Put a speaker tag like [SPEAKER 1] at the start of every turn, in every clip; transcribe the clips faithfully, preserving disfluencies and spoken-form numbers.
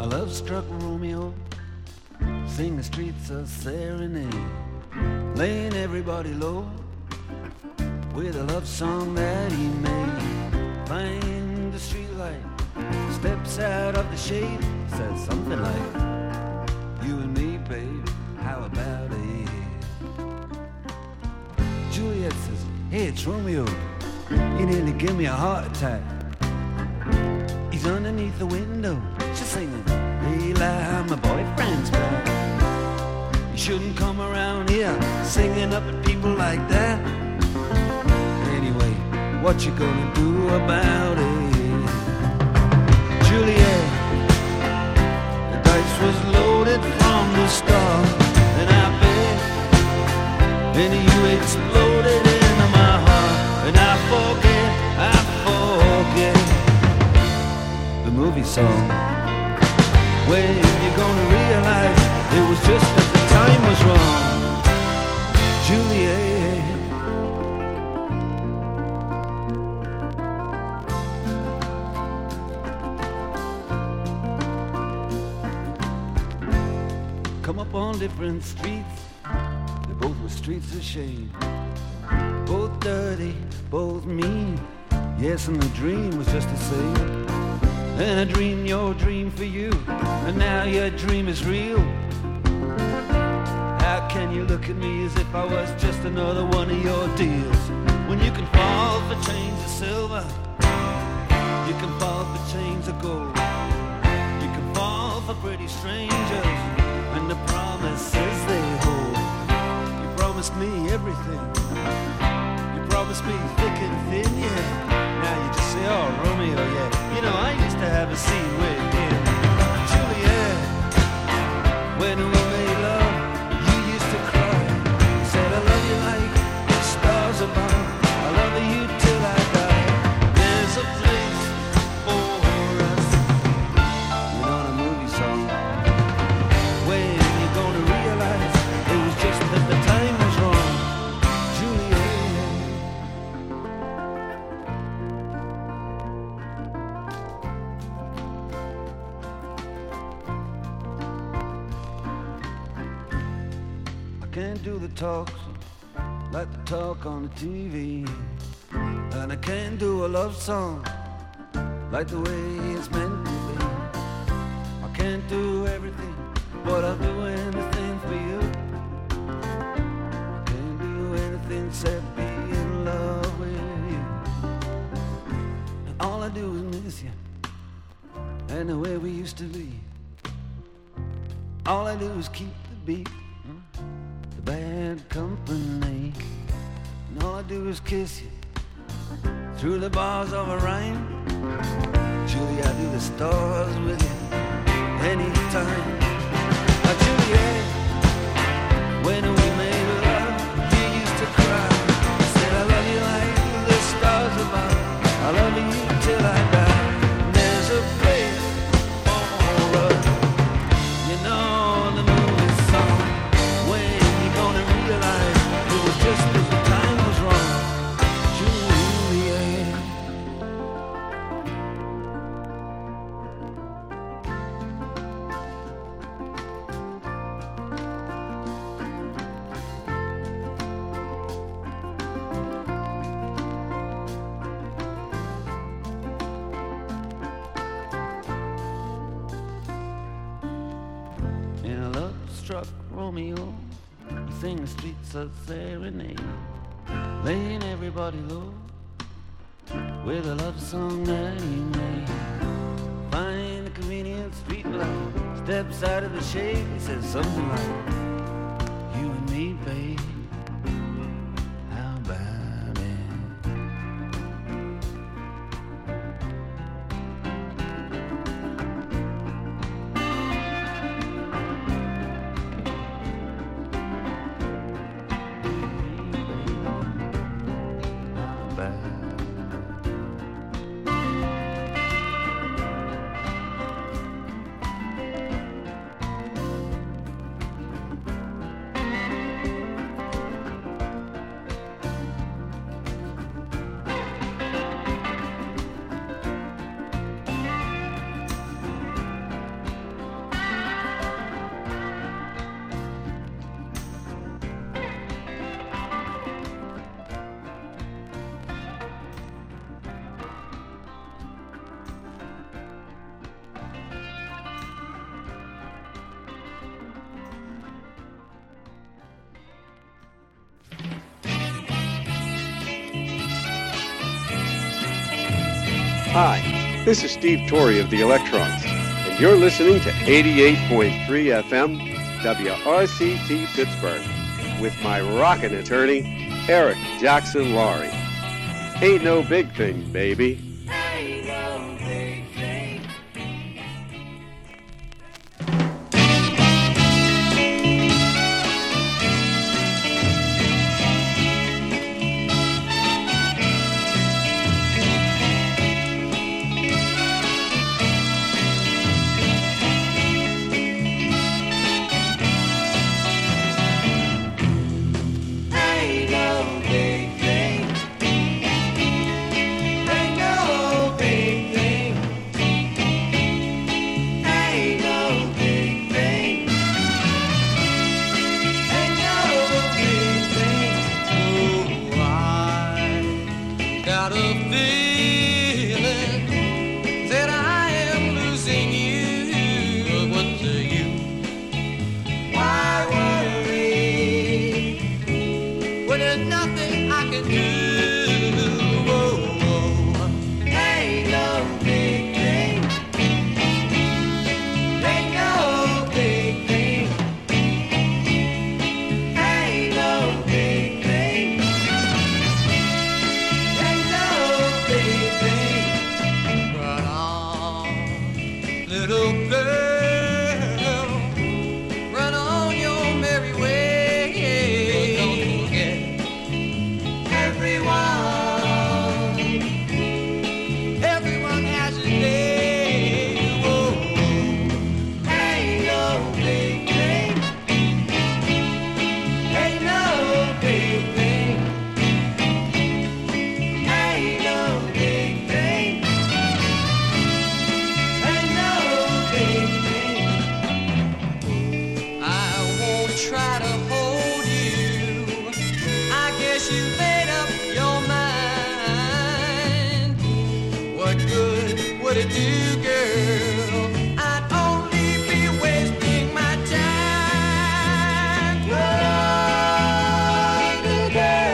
[SPEAKER 1] love-struck Romeo, sing the streets a serenade, laying everybody low with a love song that he made. Find the streetlight, steps out of the shade, says something like, you and me, babe, how about it? Juliet says, hey, it's Romeo, you nearly give me a heart attack. He's underneath the window, she's singing, Leila, my boyfriend's back. You shouldn't come around here singing up at people like that. Anyway, what you gonna do about it? Juliet, the dice was loaded from the start, and I bet, and you exploded into my heart, and I forget, I forget the movie song. When you gonna realize it was just that the time was wrong, Juliet. Come up on different streets, they both were streets of shame, both dirty, both mean. Yes, and the dream was just the same. And I dreamed your dream for you, and now your dream is real. How can you look at me as if I was just another one of your deals? When you can fall for chains of silver, you can fall for chains of gold, you can fall for pretty strangers and the promises they hold. You promised me everything, you promised me thick and thin, yeah. Now you just say, oh, Romeo, yeah. You know, I used to have a scene with him. Juliet, when we made love, you used to cry. You said, I love you like the stars above. I love you till I die. There's a place for us. You know the movie song. When you gonna realize it was just that the time was wrong, Juliet. Can't do the talks like the talk on the T V, and I can't do a love song like the way it's meant to be. I can't do everything, but I'll do anything for you. I can't do anything except be in love with you. And all I do is miss you, and the way we used to be. All I do is keep the beat, bad company, and all I do is kiss you through the bars of a rhyme. Julie, I do the stars with you anytime. Now, Juliet, when we made love, you used to cry. You said, I love you like the stars above. I love you till I die. And there's a place for us. You know the movie song. When realize it was just that the time was wrong, Juliet. In a love-struck Romeo, sing the streets of serenade, laying everybody low with a love song that he made. Find a convenient street light, steps out of the shade, he says something like, you and me, babe, how about it?
[SPEAKER 2] Hi, this is Steve Torrey of the Electrons, and you're listening to eighty-eight point three F M W R C T Pittsburgh with my rockin' attorney, Eric Jackson Laurie. Ain't no big thing, baby.
[SPEAKER 1] Ain't no big thing. Ain't no big thing. Ain't no big thing. Ain't no big thing. Ain't no big thing. Oh, I got a feeling that I am losing you. But what do you? Why worry when there's nothing I can do? Oh, oh. Ain't no big thing. Ain't no big thing. Ain't no big thing. Ain't no big thing. Run on, little girl. Run on your merry way. But don't forget everyone. Everyone has a day. Oh, ain't no big thing. Ain't no big thing. Ain't no big thing. Ain't no big thing. I won't try to hold you. I guess you made up your mind. What good would it do, girl? I'd only be wasting my time. Run, little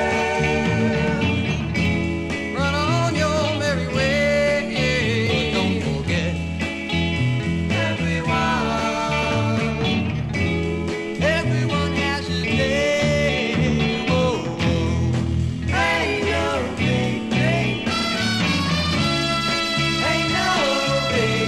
[SPEAKER 1] girl. Run on your merry way. But don't forget everyone. Everyone has a day. Oh, oh. Ain't no big thing. Ain't no big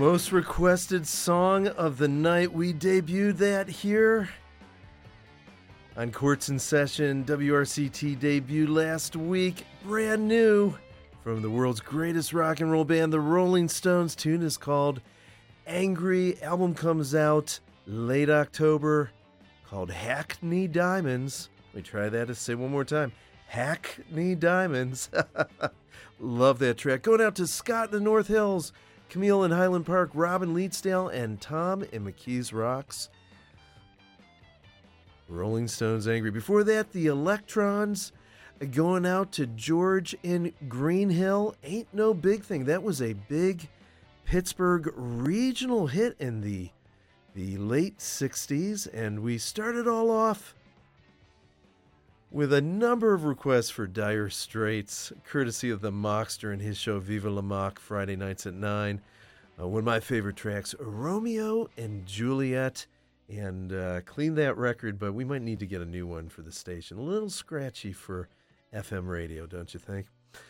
[SPEAKER 3] Most requested song of the night. We debuted that here on Quartz in Session. W R C T debuted last week. Brand new from the world's greatest rock and roll band, the Rolling Stones. Tune is called Angry. Album comes out late October called Hackney Diamonds. Let me try that to say one more time. Hackney Diamonds. Love that track. Going out to Scott in the North Hills, Camille in Highland Park, Robin Leedsdale, and Tom in McKees Rocks. Rolling Stones Angry. Before that, the Electrons going out to George in Green Hill. Ain't No Big Thing. That was a big Pittsburgh regional hit in the, the late sixties, and we started all off with a number of requests for Dire Straits, courtesy of the Mockster and his show Viva La Mock, Friday nights at nine. Uh, one of my favorite tracks, Romeo and Juliet. And uh, clean that record, but we might need to get a new one for the station. A little scratchy for F M radio, don't you think?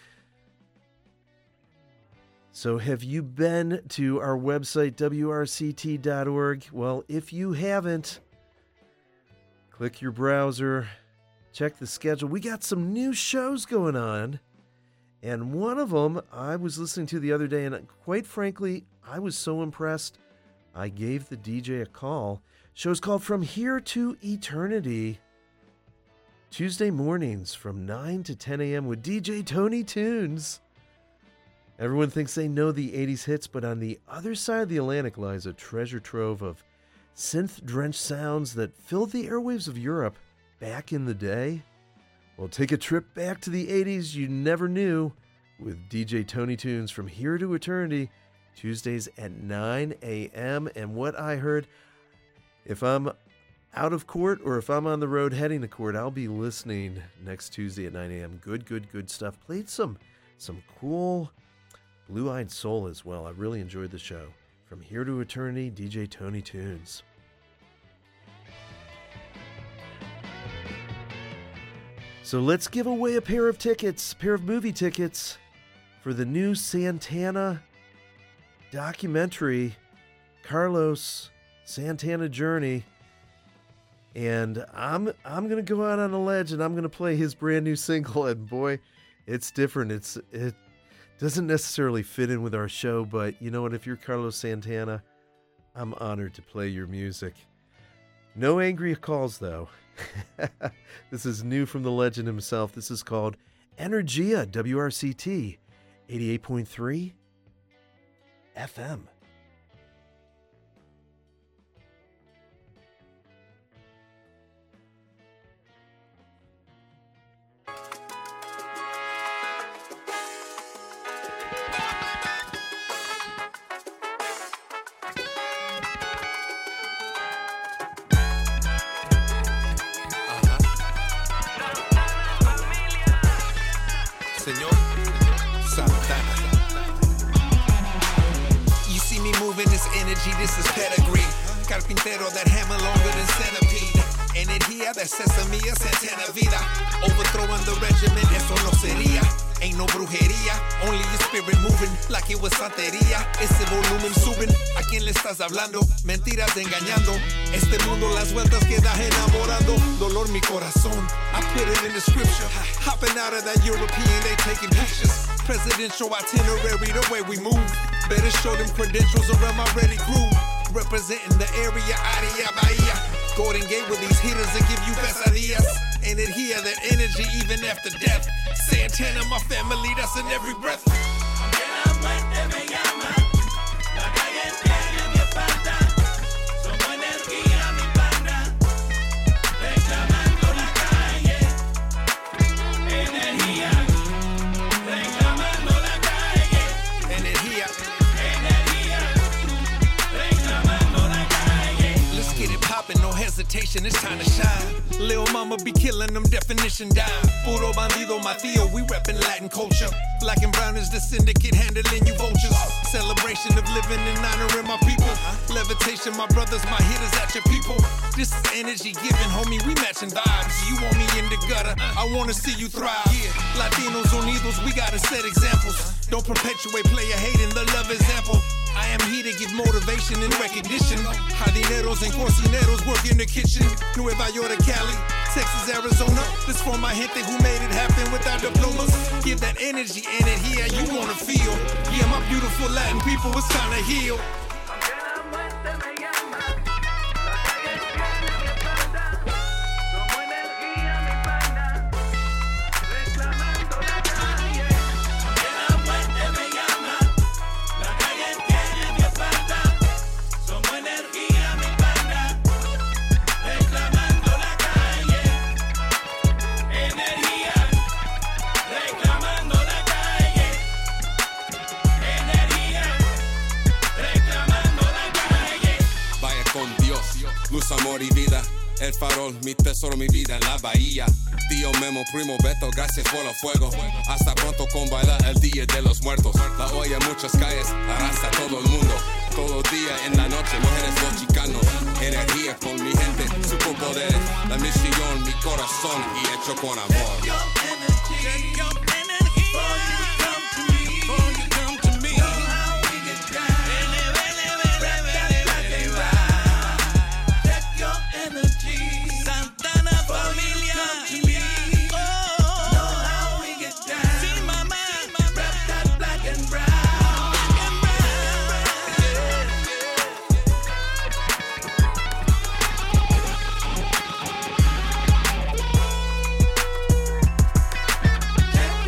[SPEAKER 3] So have you been to our website, W R C T dot org? Well, if you haven't, click your browser, check the schedule. We got some new shows going on, and one of them I was listening to the other day, and quite frankly, I was so impressed, I gave the D J a call. Show's called From Here to Eternity. Tuesday mornings from nine to ten a.m. with D J Tony Tunes. Everyone thinks they know the eighties hits, but on the other side of the Atlantic lies a treasure trove of synth-drenched sounds that filled the airwaves of Europe back in the day. Well, take a trip back to the eighties you never knew with D J Tony Tunes From Here to Eternity, Tuesdays at nine a.m. And what I heard, if I'm out of court or if I'm on the road heading to court, I'll be listening next Tuesday at nine a.m. Good, good, good stuff. Played some, some cool Blue-Eyed Soul as well. I really enjoyed the show. From Here to Eternity, D J Tony Tunes. So let's give away a pair of tickets, a pair of movie tickets for the new Santana documentary, Carlos Santana Journey. And I'm I'm gonna go out on a ledge and I'm gonna play his brand new single, and boy, it's different. It's it doesn't necessarily fit in with our show, but you know what, if you're Carlos Santana, I'm honored to play your music. No angry calls though. This is new from the legend himself. This is called Energia, W R C T eighty-eight point three F M.
[SPEAKER 4] This is pedigree. Carpintero, that hammer longer than centipede. Energía de sesame, Santana vida. Overthrowing the regiment, eso no sería. Ain't no brujería, only your spirit moving like it was santería. Ese volumen suben, ¿a quién le estás hablando? Mentiras engañando. Este mundo las vueltas que das enamorando. Dolor mi corazón, I put it in the scripture. Hopping out of that European, they taking pictures. Presidential itinerary, the way we move. Better show them credentials around my ready crew. Representing the area, área, bahía. Golden Gate with these hitters that give you pesadillas. Energía, that energy even after death. Santana, my family, that's in every breath. Aunque la muerte me llama, la calle tiene mi espalda. Somos energía, mi pana, reclamando la calle. Energía, reclamando la calle. Energía, energía, reclamando la calle. Let's get it poppin', no hesitation, it's time to shine. Lil' mama be killing them, definition dime. Puro bandido, my tío, we reppin' Latin culture. Black and brown is the syndicate handling you vultures. Celebration of living and honoring my people. Levitation, my brothers, my hitters at your people. This is energy giving, homie, we matching vibes. You want me in the gutter, I wanna see you thrive. Yeah, Latinos Unidos, we gotta set examples. Don't perpetuate player hating, the love example. I am here to give motivation and recognition. Jardineros and cocineros work in the kitchen. Nueva York to Cali, Texas, Arizona. This for my gente who made it happen without diplomas. Give that energy and it here you wanna feel. Yeah, my beautiful Latin people, it's time to heal.
[SPEAKER 5] Luz, amor y vida, el farol, mi tesoro, mi vida en la bahía. Tío Memo, primo Beto, gracias por los fuegos. Hasta pronto con bailar el día de los muertos. La olla en muchas calles, arrastra todo el mundo. Todo día, en la noche, mujeres, los chicanos. Energía con mi gente, superpoderes. La misión, mi corazón y hecho con amor. Check your energy, check your energy.
[SPEAKER 6] Check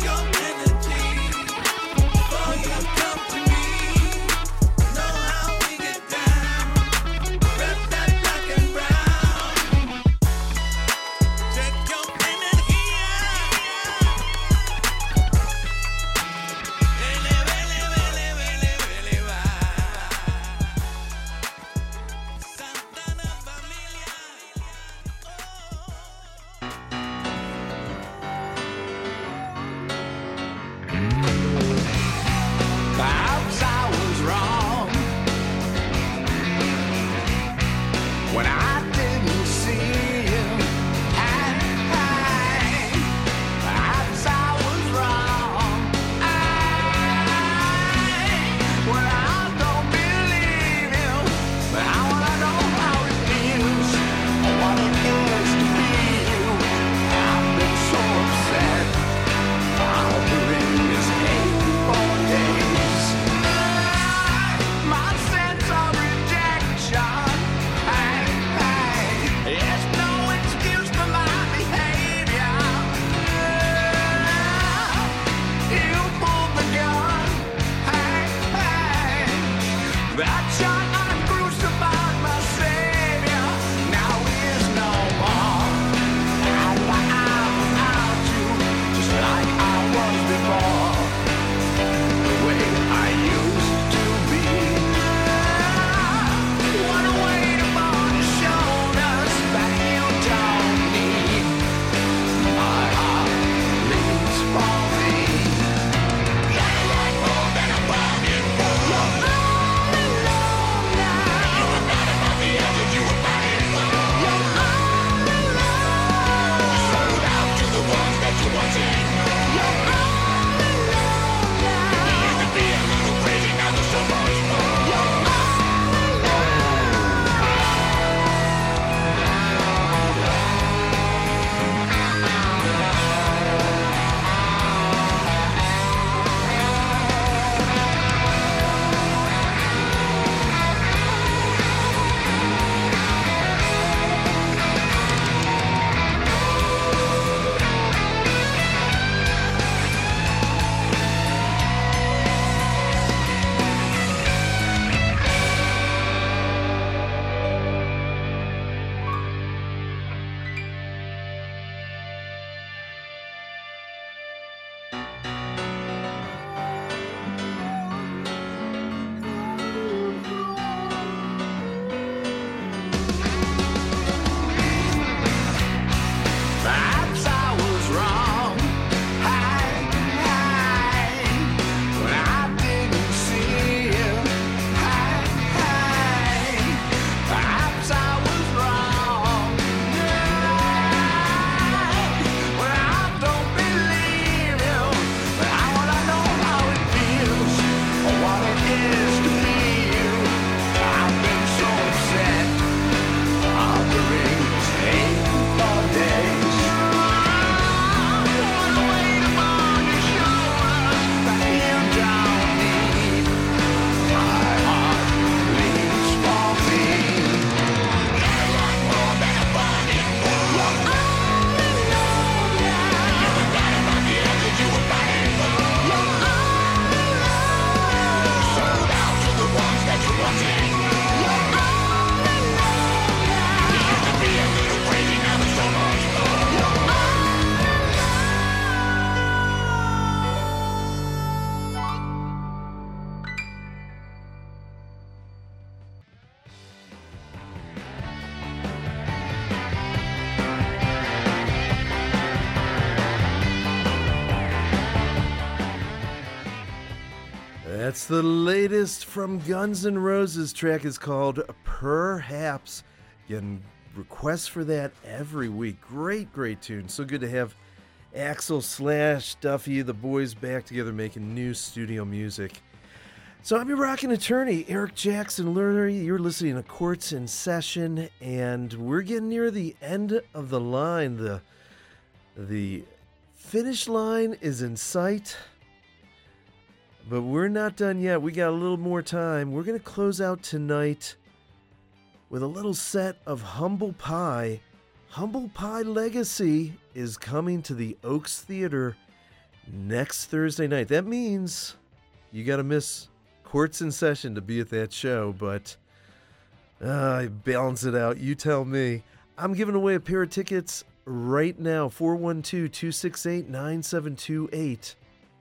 [SPEAKER 3] That's the latest from Guns N' Roses. Track is called Perhaps. Getting requests for that every week. Great, great tune. So good to have Axl slash Duffy, the boys back together making new studio music. So I'm your rockin' attorney, Eric Jackson Lerner. You're listening to Courts in Session, and we're getting near the end of the line. The, the finish line is in sight. But we're not done yet. We got a little more time. We're going to close out tonight with a little set of Humble Pie. Humble Pie Legacy is coming to the Oaks Theater next Thursday night. That means you got to miss Courts in Session to be at that show, but uh, balance it out. You tell me. I'm giving away a pair of tickets right now. four one two, two six eight, nine seven two eight.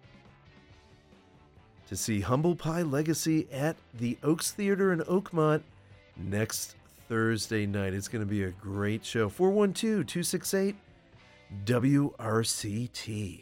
[SPEAKER 3] To see Humble Pie Legacy at the Oaks Theater in Oakmont next Thursday night. It's going to be a great show. four one two, two six eight, W R C T.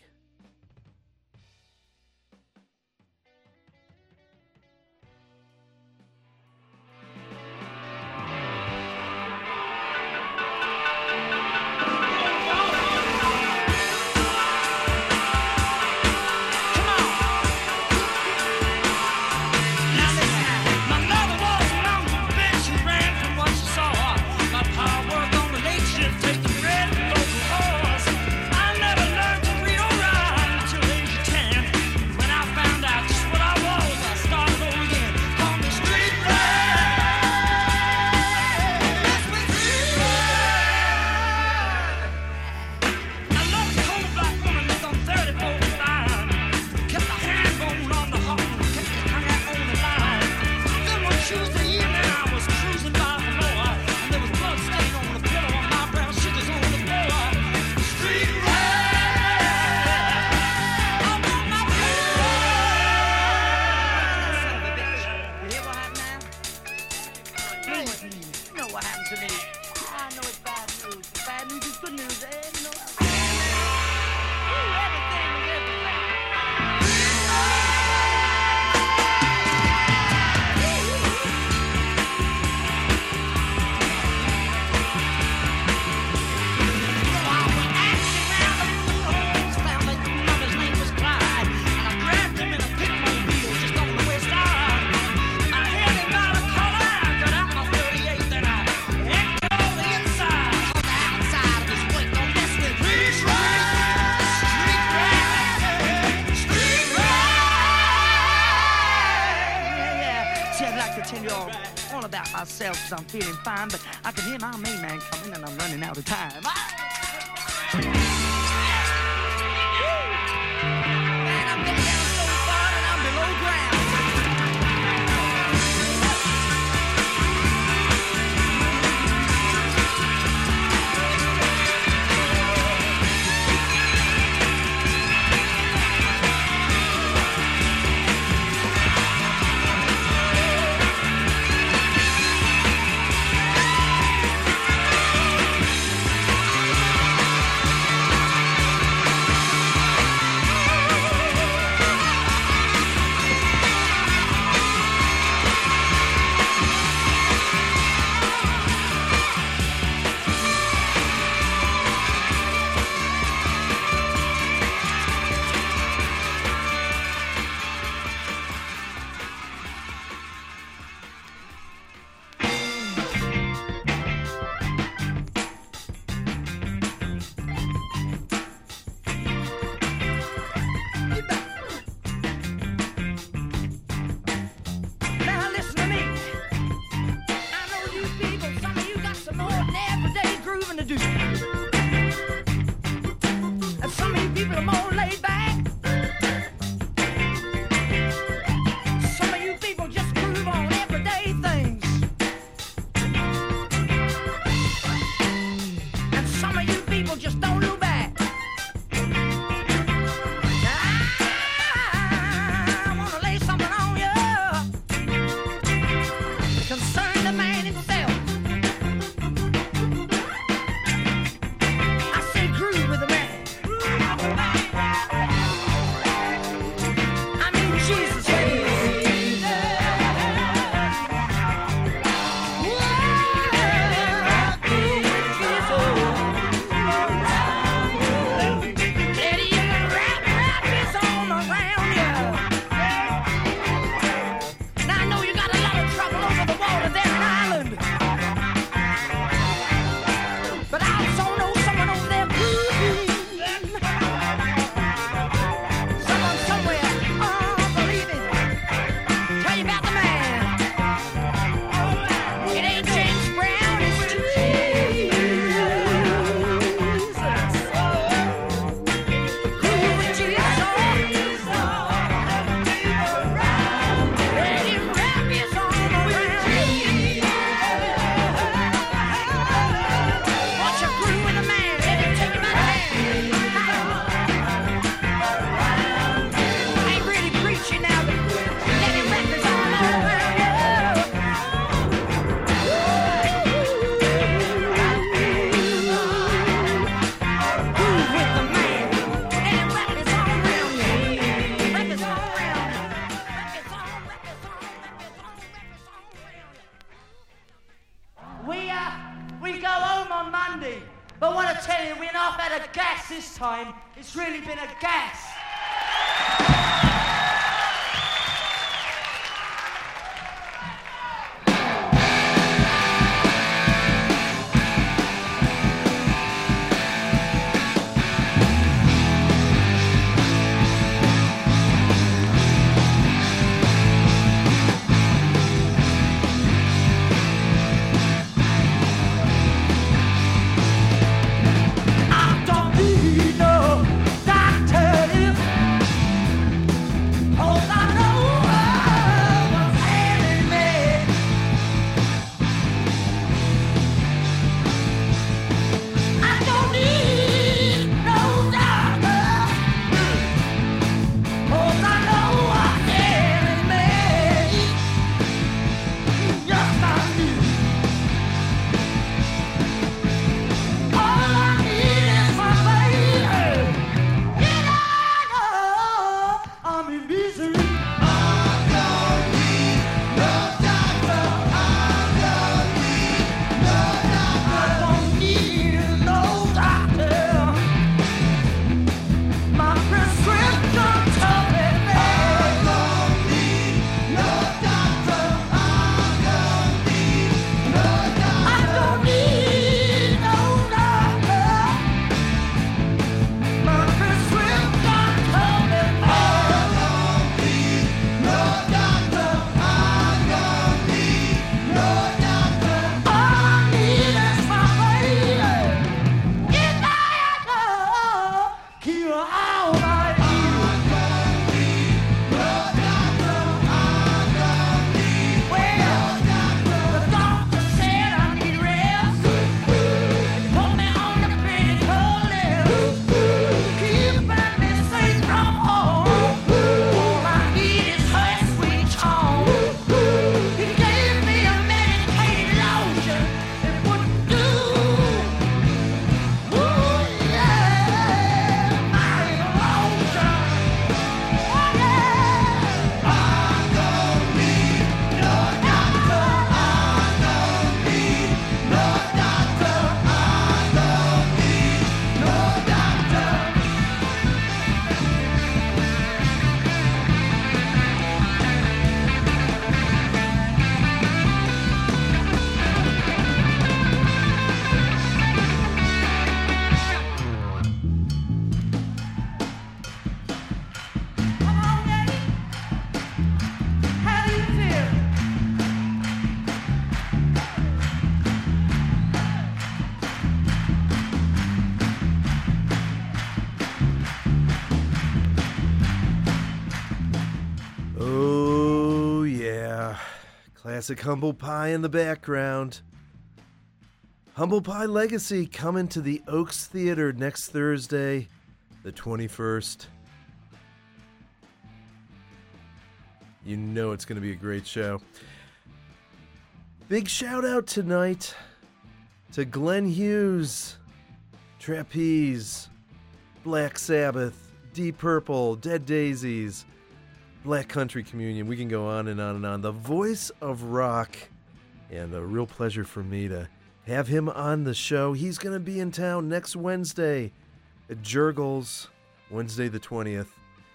[SPEAKER 6] I'm feeling fine, but I can hear my main man coming and I'm running out of time. Man, I'm getting down so far and I'm below ground. But what I tell you, when I've had a gas this time, it's really been a gas.
[SPEAKER 3] Classic Humble Pie in the background. Humble Pie Legacy coming to the Oaks Theater next Thursday, the twenty-first. You know it's going to be a great show. Big shout out tonight to Glenn Hughes, Trapeze, Black Sabbath, Deep Purple, Dead Daisies, Black Country Communion. We can go on and on and on. The voice of rock, and a real pleasure for me to have him on the show. He's going to be in town next Wednesday at Jurgles, Wednesday the twentieth.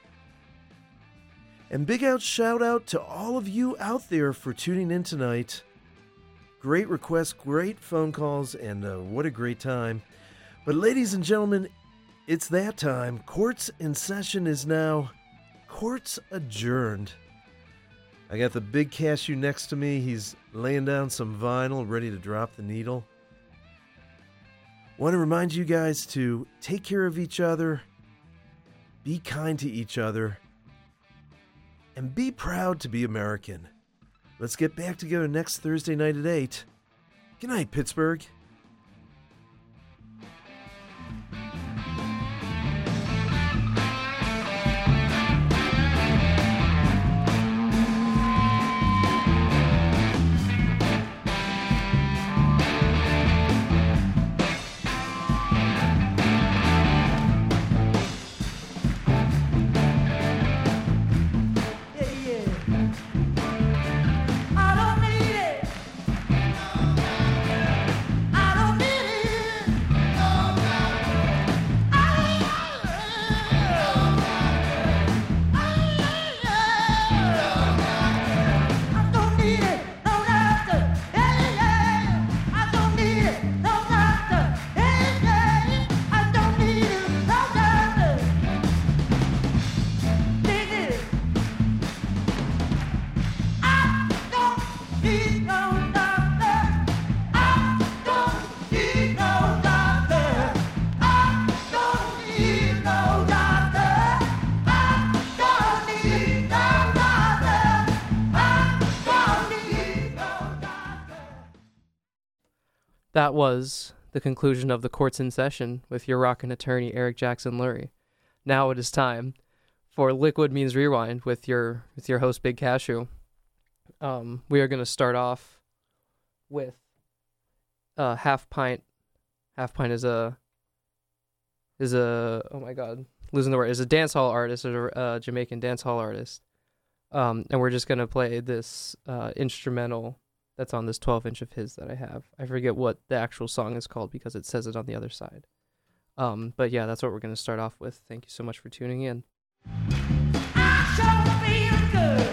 [SPEAKER 3] And big out shout out to all of you out there for tuning in tonight. Great requests, great phone calls, and uh, what a great time. But ladies and gentlemen, it's that time. Courts in session is now. Court's adjourned. I got the big cashew next to me. He's laying down some vinyl, ready to drop the needle. Want to remind you guys to take care of each other, be kind to each other, and be proud to be American. Let's get back together next Thursday night at eight. Good night, Pittsburgh.
[SPEAKER 6] I
[SPEAKER 7] That was the conclusion of the Courts in Session with your rockin' attorney, Eric Jackson Lurie. Now it is time for Liquid Means Rewind with your with your host, Big Cashew. Um, we are going to start off with uh, Half Pint. Half Pint is a is a oh my god, losing the word is a dancehall artist, a uh, Jamaican dancehall artist. Um, and we're just gonna play this uh, instrumental that's on this twelve inch of his that I have. I forget what the actual song is called because it says it on the other side. Um, but yeah, that's what we're gonna start off with. Thank you so much for tuning in.
[SPEAKER 8] I sure feel good.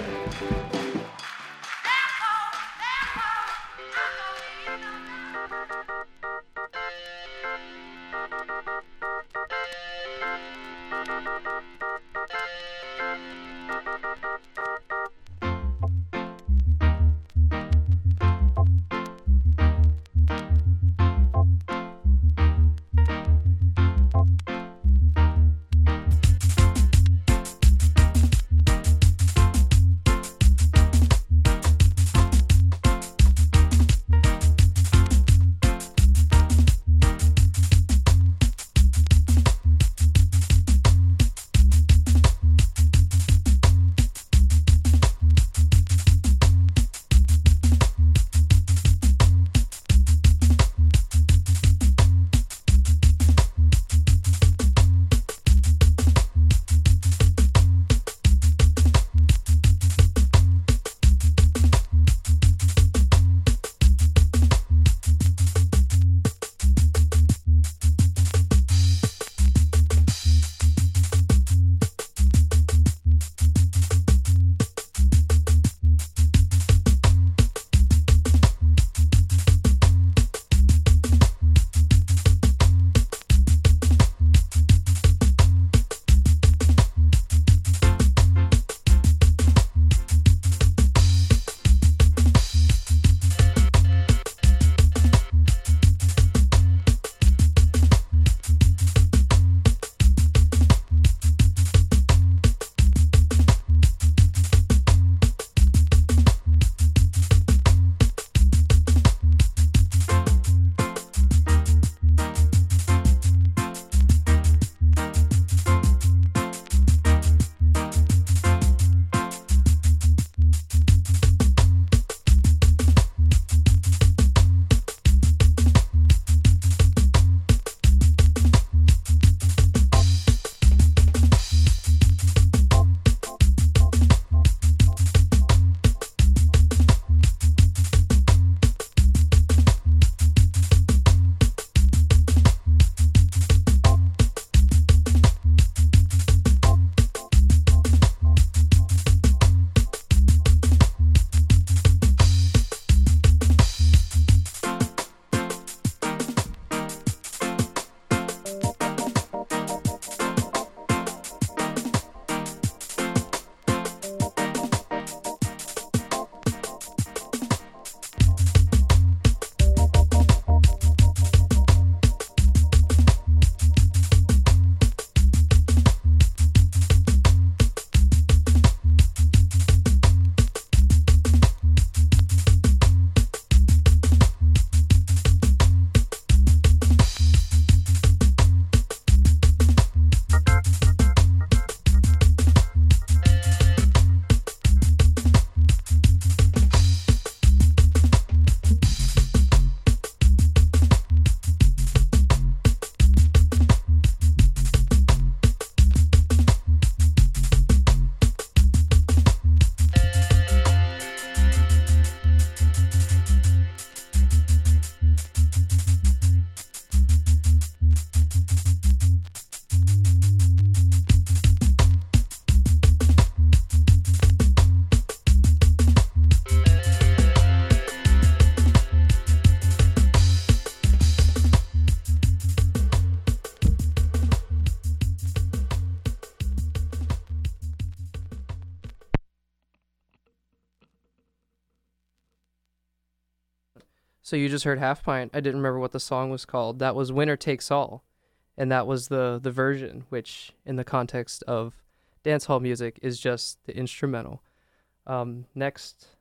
[SPEAKER 7] So you just heard Half Pint. I didn't remember what the song was called. That was Winner Takes All. And that was the, the version, which in the context of dancehall music is just the instrumental. Um, next,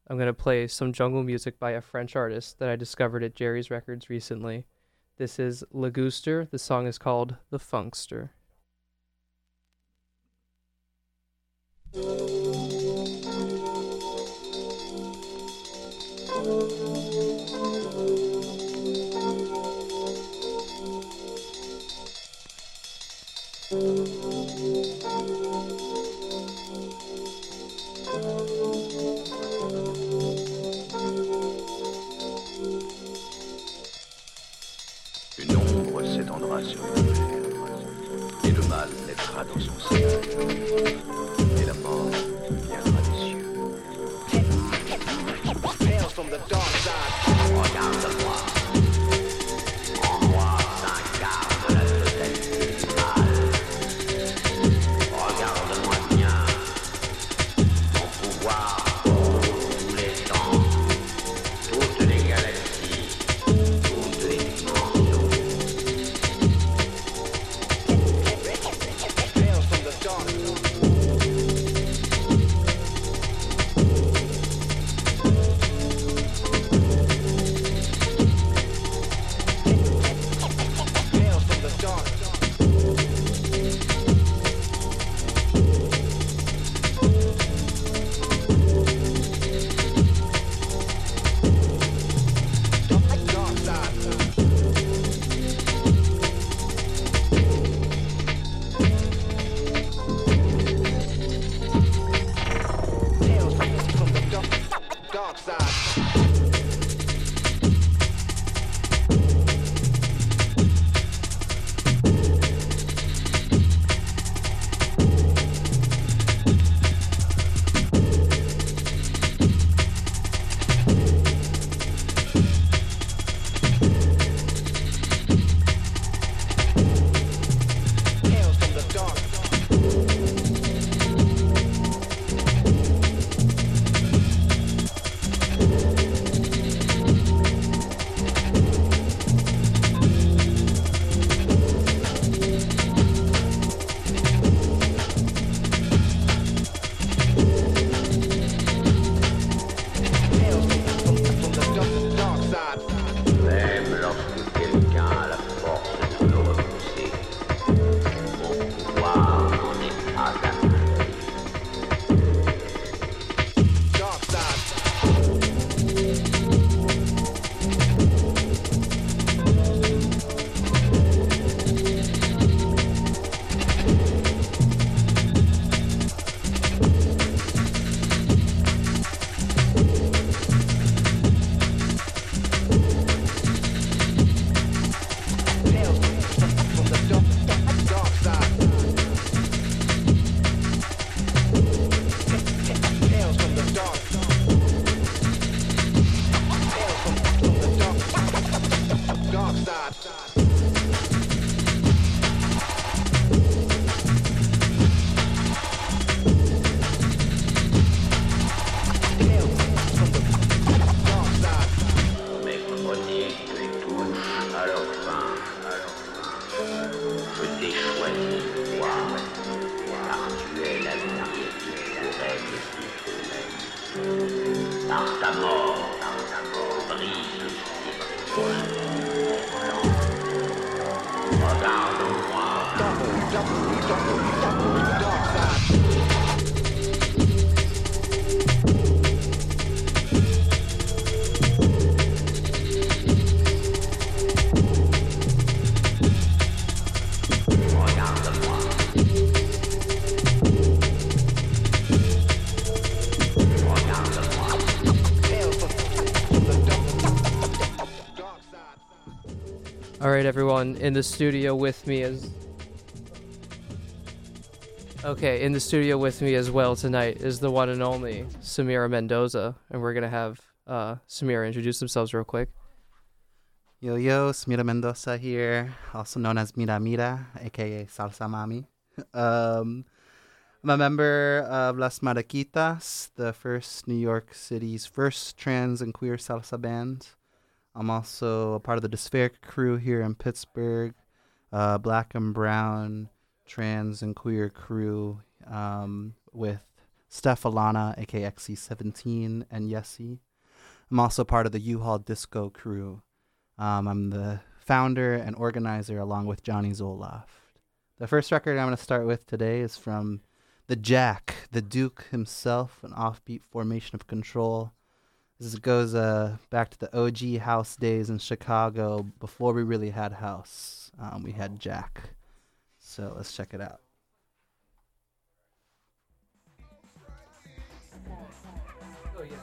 [SPEAKER 7] I'm going to play some jungle music by a French artist that I discovered at Jerry's Records recently. This is Ligooster. The song is called The Funkster.
[SPEAKER 9] Une ombre s'étendra sur nous, et le mal naîtra dans son sein, et la mort viendra des cieux. Regarde-moi, en moi s'incarne la totalité du mal. Regarde-moi bien, mon pouvoir pour tous les temps, toutes les galaxies, toutes les dimensions.
[SPEAKER 7] All right, everyone, in the studio with me is... Okay, in the studio with me as well tonight is the one and only Samira Mendoza, and we're going to have uh, Samira introduce themselves real quick.
[SPEAKER 10] Yo, yo, Samira Mendoza here, also known as Mira Mira, a k a. Salsa Mami. Um, I'm a member of Las Mariquitas, the first New York City's first trans and queer salsa band. I'm also a part of the Dyspheric crew here in Pittsburgh, uh, black and brown trans and queer crew um, with Steph Alana, aka X C seventeen, and Yessie. I'm also part of the U-Haul Disco crew. Um, I'm the founder and organizer along with Johnny Zoloft. The first record I'm going to start with today is from the Jack, the Duke himself, an offbeat formation of control. This goes uh, back to the O G house days in Chicago before we really had house. Um, we had Jack. So let's check it out.
[SPEAKER 7] Oh, yeah.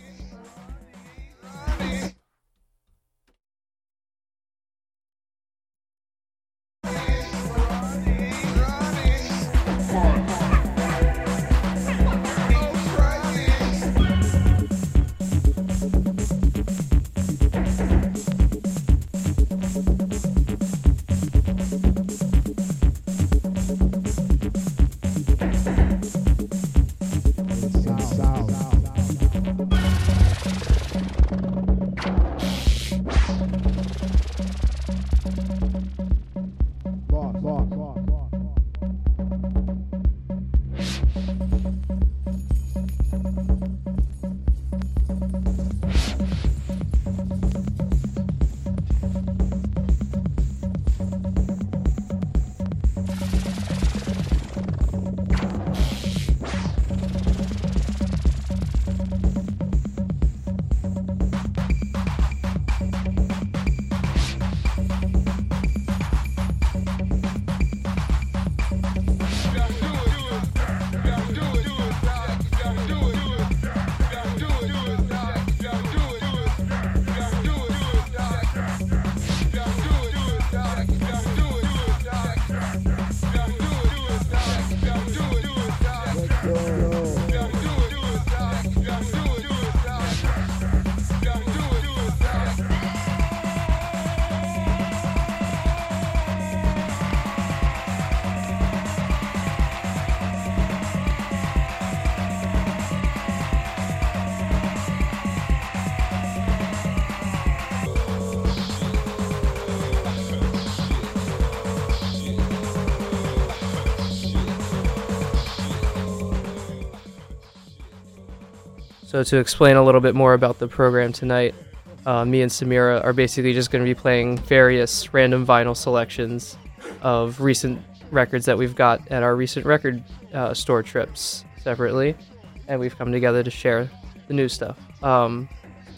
[SPEAKER 7] So to explain a little bit more about the program tonight, uh, me and Samira are basically just going to be playing various random vinyl selections of recent records that we've got at our recent record uh, store trips separately, and we've come together to share the new stuff. Um,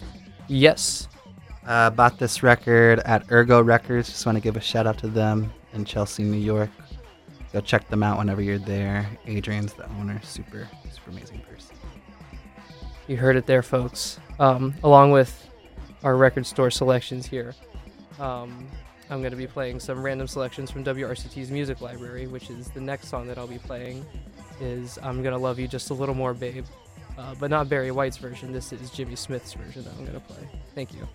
[SPEAKER 7] yes.
[SPEAKER 10] Uh, bought this record at Ergo Records. Just want to give a shout out to them in Chelsea, New York. Go check them out whenever you're there. Adrian's the owner. Super, super amazing person.
[SPEAKER 7] You heard it there, folks. Um, along with our record store selections here, um, I'm going to be playing some random selections from W R C T's music library, which is the next song that I'll be playing is I'm Gonna Love You Just a Little More, Babe. Uh, but not Barry White's version. This is Jimmy Smith's version that I'm going to play. Thank you.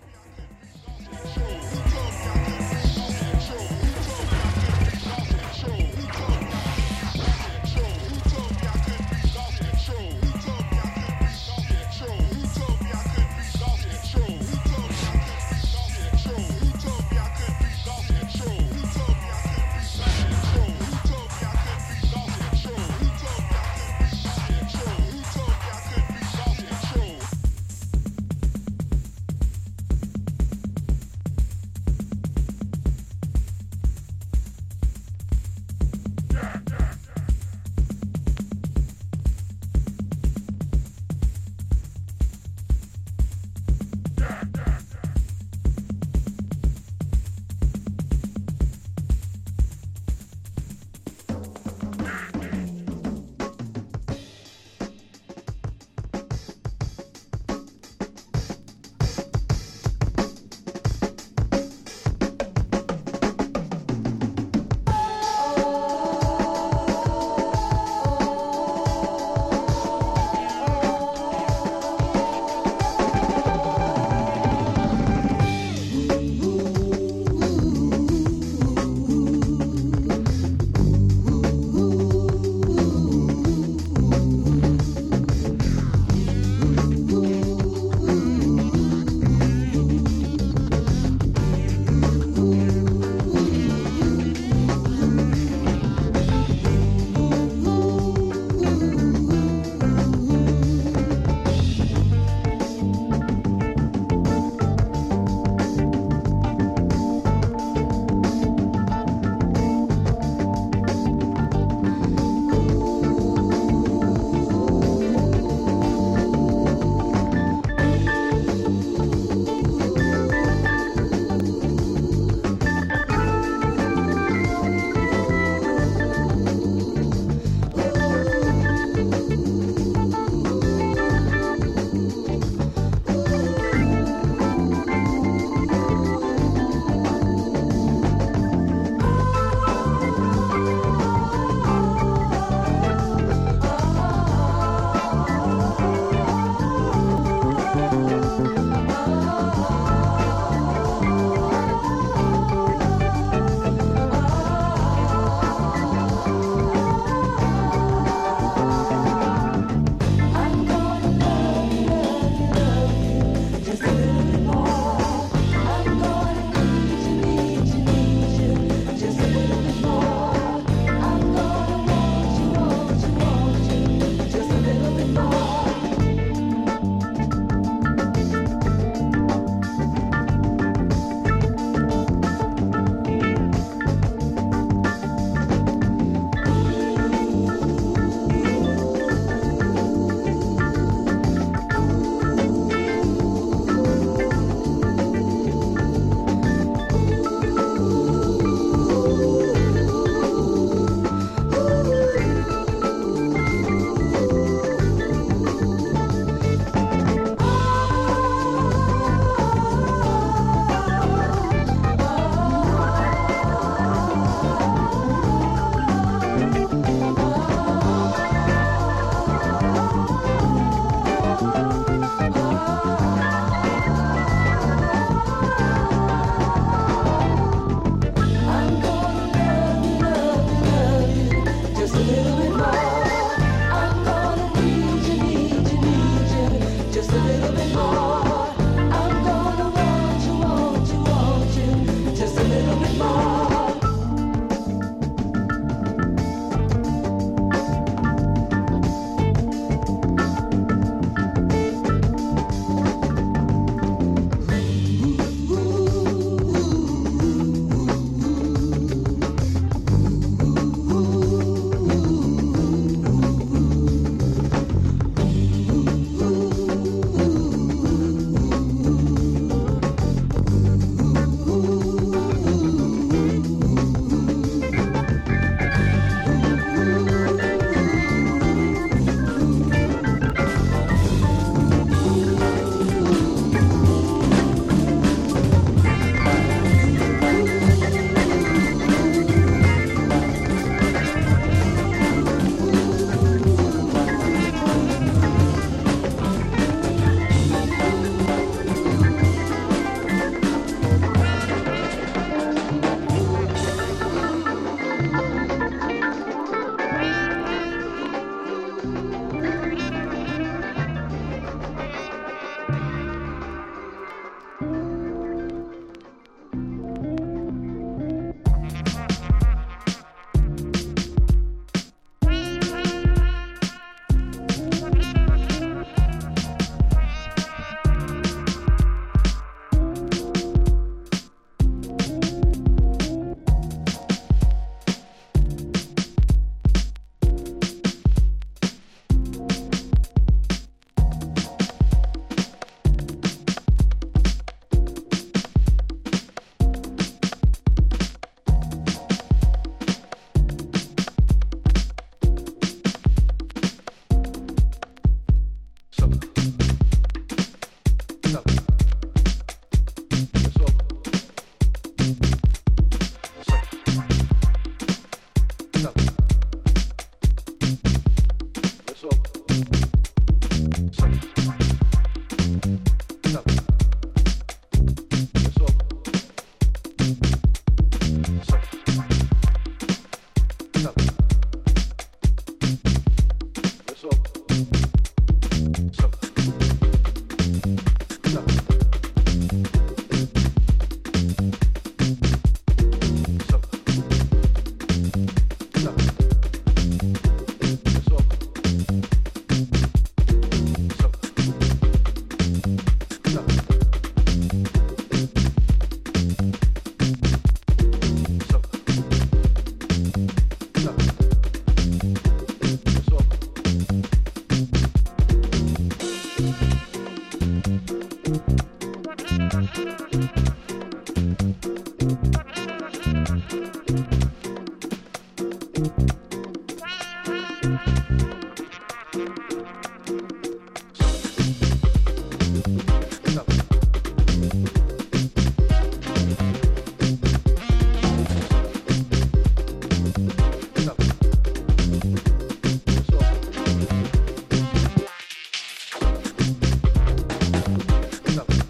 [SPEAKER 11] Stop.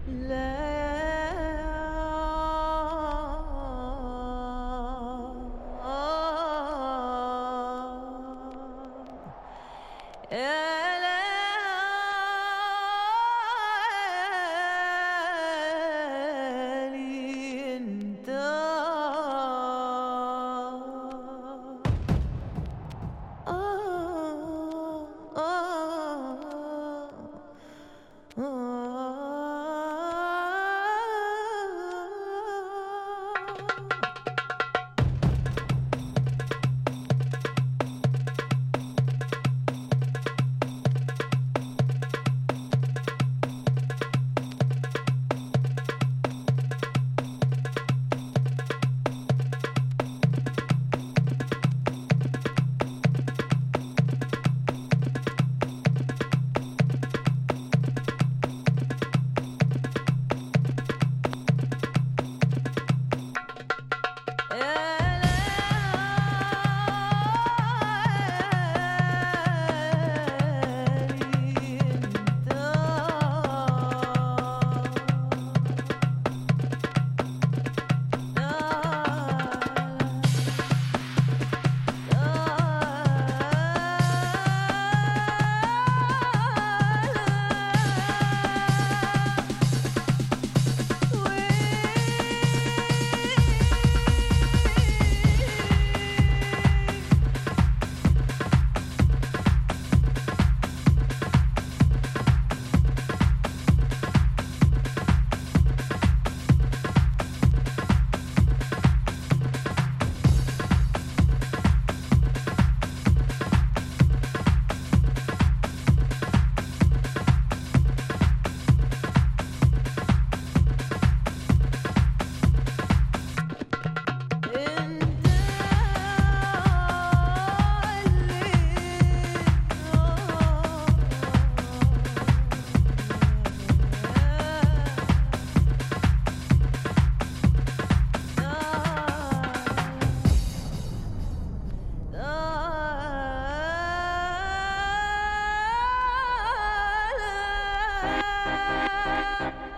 [SPEAKER 11] Thank you.